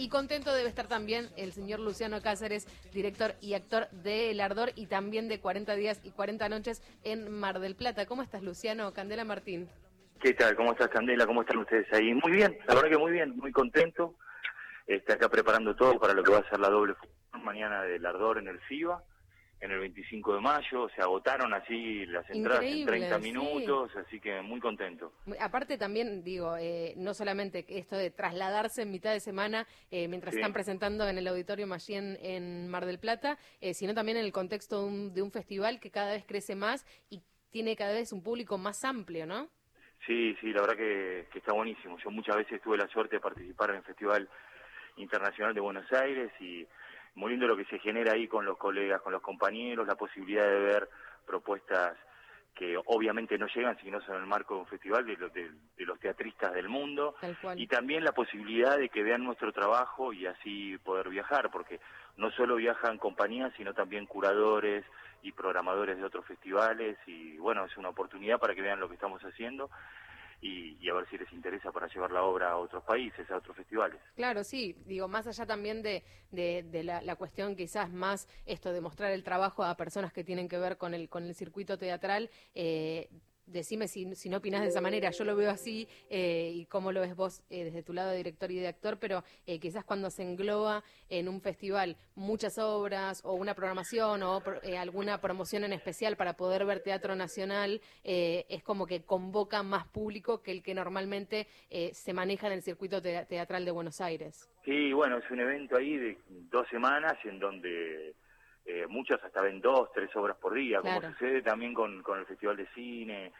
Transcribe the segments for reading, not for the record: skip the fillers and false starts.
Y contento debe estar también el señor Luciano Cáceres, director y actor de El Ardor y también de 40 días y 40 noches en Mar del Plata. ¿Cómo estás, Luciano? Candela Martín. ¿Qué tal? ¿Cómo estás, Candela? ¿Cómo están ustedes ahí? Muy bien, la verdad que muy bien, muy contento. Acá preparando todo para lo que va a ser la doble función mañana del Ardor en el FIBA, en el 25 de mayo. Se agotaron así las entradas en 30 minutos, sí. Así que muy contento. Aparte también, digo, no solamente esto de trasladarse en mitad de semana mientras están presentando en el Auditorio allí en Mar del Plata, sino también en el contexto de un festival que cada vez crece más y tiene cada vez un público más amplio, ¿no? Sí, la verdad que está buenísimo. Yo muchas veces tuve la suerte de participar en el Festival Internacional de Buenos Aires y muy lindo lo que se genera ahí con los colegas, con los compañeros, la posibilidad de ver propuestas que obviamente no llegan si no son en el marco de un festival de los teatristas del mundo, y también la posibilidad de que vean nuestro trabajo y así poder viajar, porque no solo viajan compañías, sino también curadores y programadores de otros festivales, y bueno, es una oportunidad para que vean lo que estamos haciendo y a ver si les interesa para llevar la obra a otros países, a otros festivales. Claro, sí, digo, más allá también de la cuestión quizás más esto de mostrar el trabajo a personas que tienen que ver con el circuito teatral, decime si no opinás de esa manera. Yo lo veo así, y cómo lo ves vos desde tu lado de director y de actor, pero quizás cuando se engloba en un festival muchas obras o una programación o alguna promoción en especial para poder ver teatro nacional, es como que convoca más público que el que normalmente se maneja en el circuito teatral de Buenos Aires. Sí, bueno, es un evento ahí de 2 semanas en donde muchos hasta ven 2, 3 obras por día, claro, como sucede también con el Festival de Cine.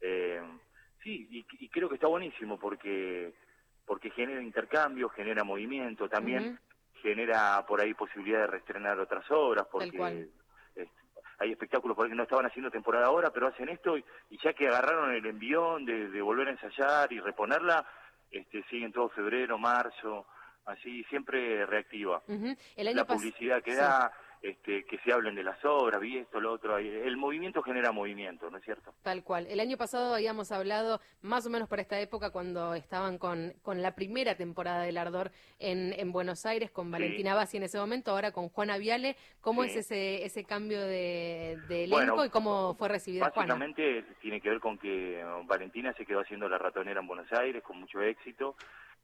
Sí, y creo que está buenísimo porque genera intercambio, genera movimiento, también genera por ahí posibilidad de reestrenar otras obras, porque hay espectáculos por ahí que no estaban haciendo temporada ahora, pero hacen esto y ya que agarraron el envión de volver a ensayar y reponerla, siguen todo febrero, marzo, así siempre reactiva. La publicidad que da, que se hablen de las obras, vi esto, lo otro, el movimiento genera movimiento, ¿no es cierto? Tal cual. El año pasado habíamos hablado más o menos para esta época cuando estaban con la primera temporada del Ardor en Buenos Aires, con Valentina Bassi en ese momento, ahora con Juana Viale. ¿Cómo es ese cambio de elenco y cómo fue recibida Juana? Básicamente tiene que ver con que Valentina se quedó haciendo La Ratonera en Buenos Aires con mucho éxito,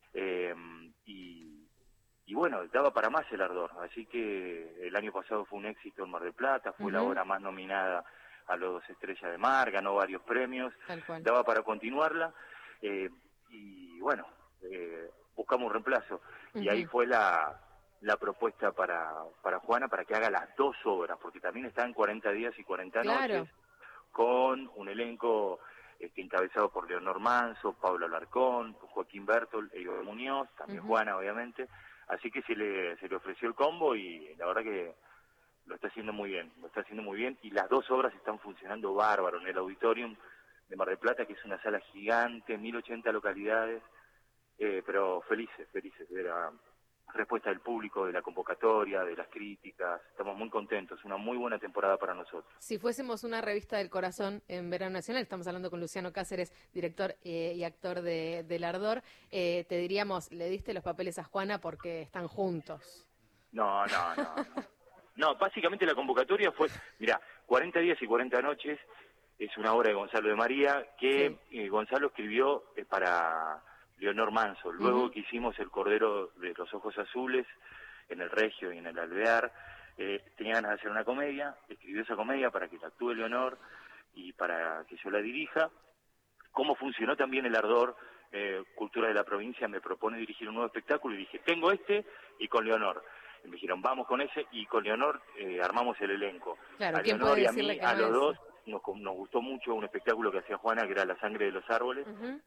y bueno, daba para más el Ardor, así que el año pasado fue un éxito en Mar del Plata, fue la obra más nominada a los 2 Estrellas de Mar, ganó varios premios, daba para continuarla, y bueno, buscamos un reemplazo, y ahí fue la propuesta para Juana, para que haga las 2 obras, porque también está en 40 días y 40 noches, con un elenco encabezado por Leonor Manso, Pablo Alarcón, Joaquín Bertol, Ego Muñoz, también Juana, obviamente. Así que se le ofreció el combo y la verdad que lo está haciendo muy bien, y las 2 obras están funcionando bárbaro en el Auditorium de Mar del Plata, que es una sala gigante, 1080 localidades, pero felices de la respuesta del público, de la convocatoria, de las críticas. Estamos muy contentos, una muy buena temporada para nosotros. Si fuésemos una revista del corazón en Verano Nacional, estamos hablando con Luciano Cáceres, director y actor del Ardor, te diríamos, le diste los papeles a Juana porque están juntos. No. No, básicamente la convocatoria fue, mirá, 40 días y 40 noches es una obra de Gonzalo de María que Gonzalo escribió para Leonor Manso. Luego que hicimos El Cordero de los Ojos Azules en el Regio y en el Alvear, tenía ganas de hacer una comedia, escribió esa comedia para que la actúe Leonor y para que yo la dirija. Cómo funcionó también el Ardor, Cultura de la Provincia me propone dirigir un nuevo espectáculo y dije, tengo y con Leonor. Y me dijeron, vamos con ese, y con Leonor armamos el elenco. Claro, a Leonor y a mí, a los dos, nos gustó mucho un espectáculo que hacía Juana, que era La Sangre de los Árboles,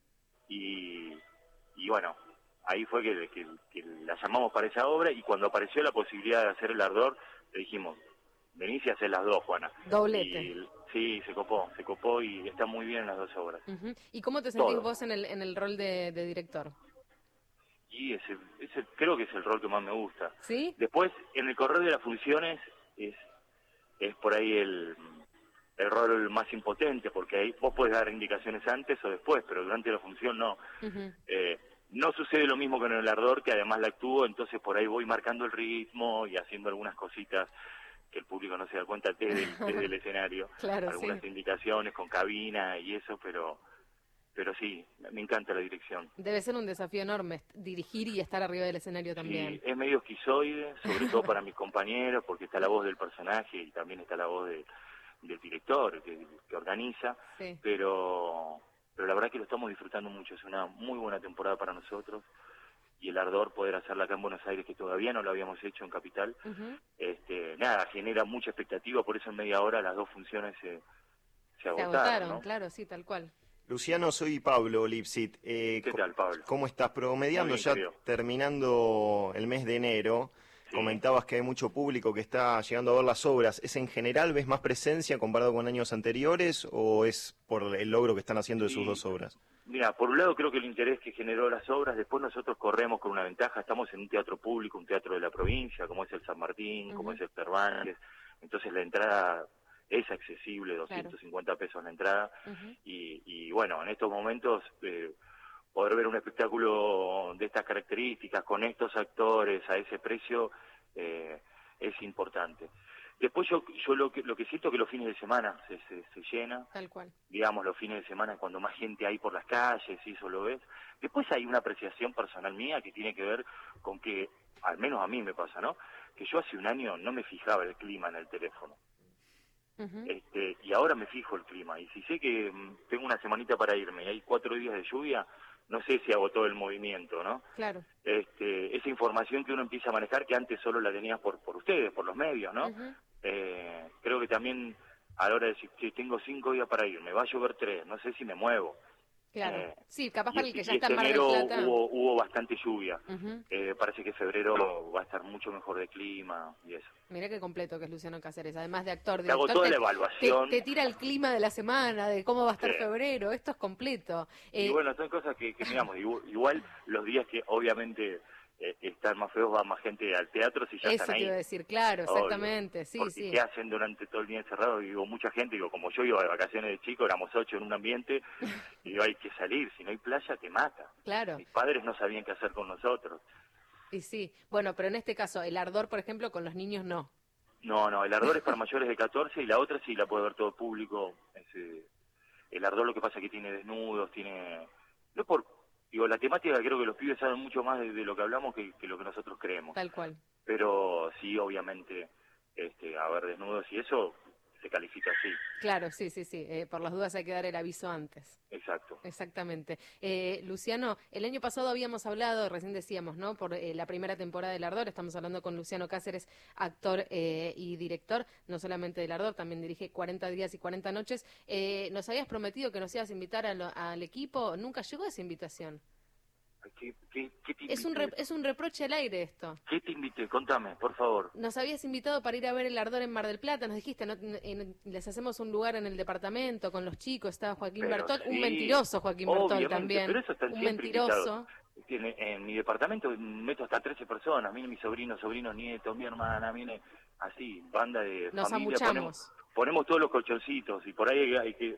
y bueno, ahí fue que la llamamos para esa obra, y cuando apareció la posibilidad de hacer el Ardor, le dijimos, venís y hacés las 2, Juana. Doblete. Sí, se copó y está muy bien en las 2 obras. ¿Y cómo te sentís vos en el rol de director? Y ese creo que es el rol que más me gusta. ¿Sí? Después, en el correr de las funciones, es por ahí el rol más impotente, porque ahí vos podés dar indicaciones antes o después, pero durante la función no. No sucede lo mismo con el Ardor, que además la actúo, entonces por ahí voy marcando el ritmo y haciendo algunas cositas que el público no se da cuenta desde el escenario, claro, algunas indicaciones con cabina y eso, pero sí, me encanta la dirección. Debe ser un desafío enorme dirigir y estar arriba del escenario también. Sí, es medio esquizoide, sobre todo para mis compañeros, porque está la voz del personaje y también está la voz del director que organiza, sí. pero la verdad que lo estamos disfrutando mucho, es una muy buena temporada para nosotros, y el Ardor poder hacerla acá en Buenos Aires, que todavía no lo habíamos hecho en Capital, nada, genera mucha expectativa, por eso en media hora las dos funciones se agotaron, ¿no? Claro, sí, tal cual. Luciano, soy Pablo Lipsit. ¿Qué tal, Pablo? ¿Cómo estás? Promediando bien, ya querido. Terminando el mes de enero, sí. Comentabas que hay mucho público que está llegando a ver las obras. ¿Es en general, ves más presencia comparado con años anteriores o es por el logro que están haciendo de sus dos obras? Mira, por un lado creo que el interés que generó las obras, después nosotros corremos con una ventaja, estamos en un teatro público, un teatro de la provincia, como es el San Martín, como es el Cervantes, entonces la entrada es accesible, 250 pesos la entrada, y bueno, en estos momentos poder ver un espectáculo de estas características, con estos actores, a ese precio, es importante. Después yo lo que siento que los fines de semana se llena. Tal cual. Digamos, los fines de semana cuando más gente hay por las calles, y eso lo ves. Después hay una apreciación personal mía que tiene que ver con que, al menos a mí me pasa, ¿no? Que yo hace un año no me fijaba el clima en el teléfono. Y ahora me fijo el clima. Y si sé que tengo una semanita para irme y hay 4 días de lluvia, no sé si agotó el movimiento, ¿no? Claro. Esa información que uno empieza a manejar, que antes solo la tenías por ustedes, por los medios, ¿no? Creo que también a la hora de decir, si tengo 5 días para irme, va a llover 3, no sé si me muevo. Claro, sí, capaz para el que ya está en Mar del enero Plata. hubo bastante lluvia. Parece que febrero va a estar mucho mejor de clima y eso. Mirá qué completo que es Luciano Cáceres, además de actor, te hago toda la evaluación. Te tira el clima de la semana, de cómo va a estar febrero, esto es completo. Y bueno, son cosas que digamos, igual los días que obviamente están más feos, va más gente al teatro si ya eso están ahí. Eso te iba a decir, claro, exactamente, obvio. Sí, porque sí. ¿qué hacen durante todo el día encerrado? Digo, mucha gente, digo, como yo iba de vacaciones de chico, éramos 8 en un ambiente, y digo, hay que salir, si no hay playa te mata. Claro. Mis padres no sabían qué hacer con nosotros. Y sí, bueno, pero en este caso, el Ardor, por ejemplo, con los niños no. No, el Ardor es para mayores de 14 y la otra sí la puede ver todo el público. El Ardor lo que pasa es que tiene desnudos, no por... Digo, la temática creo que los pibes saben mucho más de lo que hablamos que lo que nosotros creemos. Tal cual. Pero sí, obviamente, a ver, desnudos y eso se califica así. Claro, sí. Por las dudas hay que dar el aviso antes. Exacto. Exactamente. Luciano, el año pasado habíamos hablado, recién decíamos, ¿no? Por la primera temporada del Ardor, estamos hablando con Luciano Cáceres, actor y director, no solamente del Ardor, también dirige 40 días y 40 noches. Nos habías prometido que nos ibas a invitar al equipo, nunca llegó esa invitación. ¿Qué te es un reproche al aire esto. ¿Qué te invité? Contame, por favor. Nos habías invitado para ir a ver el Ardor en Mar del Plata, nos dijiste, les hacemos un lugar en el departamento con los chicos, estaba Joaquín Bertol, sí, un mentiroso Joaquín Bertol también, pero eso está un mentiroso. En mi departamento meto hasta 13 personas, vienen mis sobrinos, nietos, mi hermana, viene así, banda de nos familia. Amuchamos. Ponemos todos los colchoncitos y por ahí hay que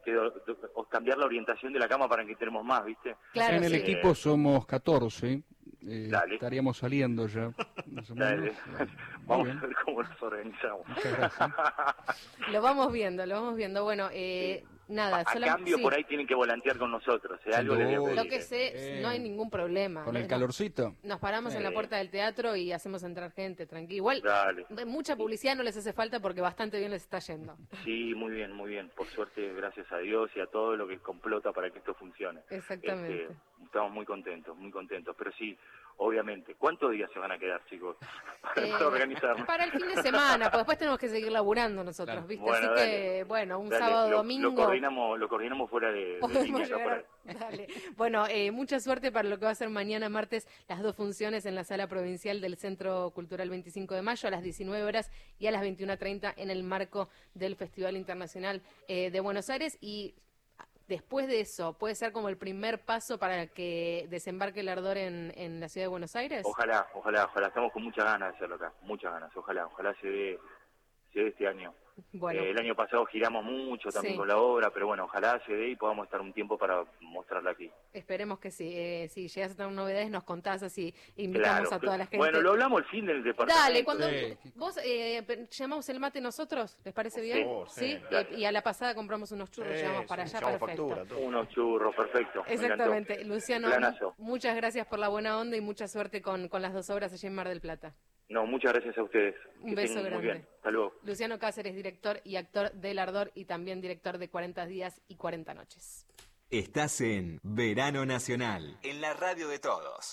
cambiar la orientación de la cama para que entremos más, ¿viste? Claro, en el equipo somos 14, estaríamos saliendo ya, más o menos. Vamos a ver cómo nos organizamos. Muchas gracias. Lo vamos viendo. Bueno, nada. A cambio, por ahí tienen que volantear con nosotros. Algo le voy a pedir. Lo que sé, no hay ningún problema. Con el calorcito. Nos paramos en la puerta del teatro y hacemos entrar gente, tranquilo. Igual, mucha publicidad no les hace falta porque bastante bien les está yendo. Sí, muy bien. Por suerte, gracias a Dios y a todo lo que complota para que esto funcione. Exactamente. Estamos muy contentos. Pero sí, obviamente. ¿Cuántos días se van a quedar, chicos? Para organizarnos. Para el fin de semana, pues después tenemos que seguir laburando nosotros, ¿viste? Bueno, así que, un sábado, domingo. Lo coordinamos fuera de línea. Dale. Bueno, mucha suerte para lo que va a ser mañana martes, las 2 funciones en la Sala Provincial del Centro Cultural 25 de Mayo a las 19 horas y a las 21:30 en el marco del Festival Internacional de Buenos Aires. Y después de eso, ¿puede ser como el primer paso para que desembarque el Ardor en la ciudad de Buenos Aires? Ojalá. Estamos con muchas ganas de hacerlo acá. Muchas ganas. Ojalá se dé este año. Bueno. El año pasado giramos mucho también con la obra, pero bueno, ojalá se dé y podamos estar un tiempo para mostrarla aquí. Esperemos que sí. Si llegas a tener novedades, nos contás, así invitamos a toda la gente. Bueno, lo hablamos el fin del departamento. Dale, cuando vos llamamos el mate nosotros, ¿les parece bien? Sí. Y a la pasada compramos unos churros, llevamos para allá, perfecto. Factura, unos churros, perfecto. Exactamente. Luciano, muchas gracias por la buena onda y mucha suerte con las 2 obras allí en Mar del Plata. No, muchas gracias a ustedes. Un beso grande. Muy bien. Hasta luego. Luciano Cáceres, director y actor del Ardor y también director de 40 días y 40 noches. Estás en Verano Nacional, en la radio de todos.